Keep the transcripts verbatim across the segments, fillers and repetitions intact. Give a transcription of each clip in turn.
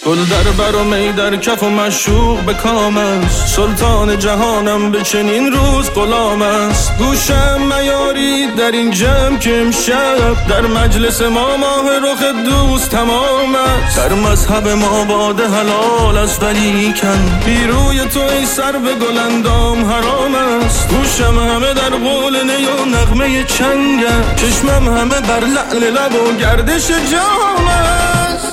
گل در بر و می در کف و مشوق به کام است، سلطان جهانم به چنین روز غلام است. گوشم میاری در این جمع که امشب در مجلس ما ماه رخ دوست تمام است. در مذهب ما باده حلال است ولیکن بی روی تو ای سر به گلندام حرام است. گوشم همه در قول نی و نغمه چنگم، چشمم همه بر لعل لب و گردش جام است.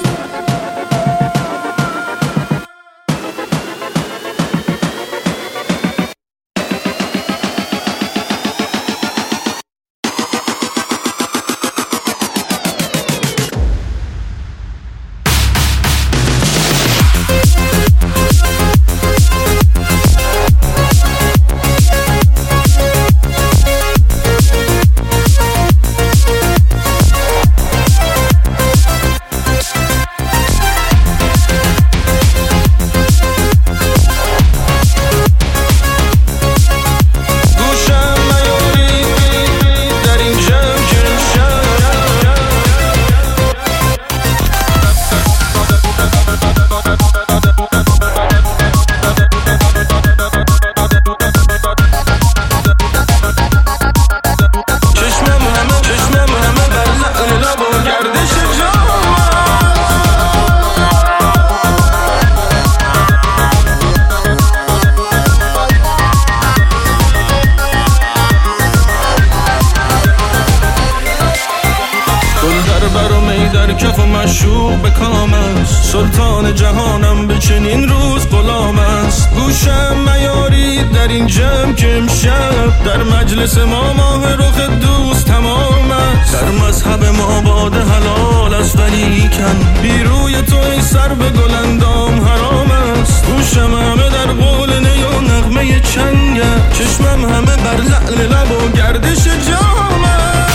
در کف و مشوق به کام است، سلطان جهانم به چنین روز غلام است. گوشم میاری در این جمع که امشب در مجلس ما ماه رخ دوست تمام است. در مذهب ما باده حلال است ولیکن بی روی تو ای سر به گلندام حرام است. گوشم همه در قول نی و نغمه چنگم، چشمم همه بر لعل لب و گردش جام است.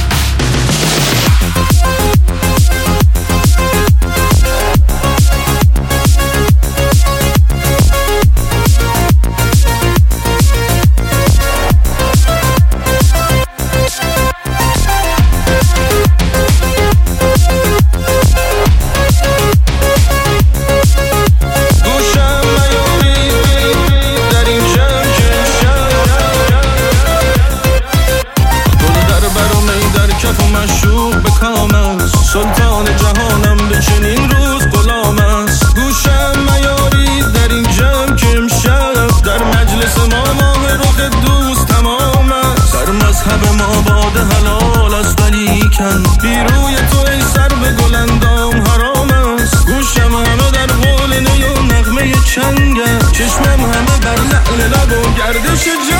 سلطان جهانم به چنین روز غلام است. گوشم میاری در این جمع که امشب در مجلس ما ماه رخ دوست تمام است. در مذهب ما باده حلال است ولیکن بی روی تو ای سر به گلندام حرام است. گوشم همه در قول نی و نغمه چنگم، چشمم همه بر لعل لب و گردش جام.